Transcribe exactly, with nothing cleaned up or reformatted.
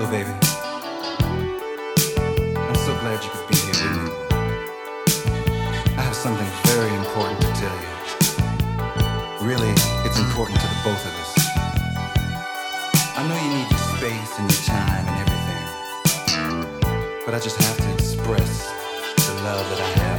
baby. I'm so glad you could be here with me. I have something very important to tell you. Really, it's important to the both of us. I know you need your space and your time and everything, but I just have to express the love that I have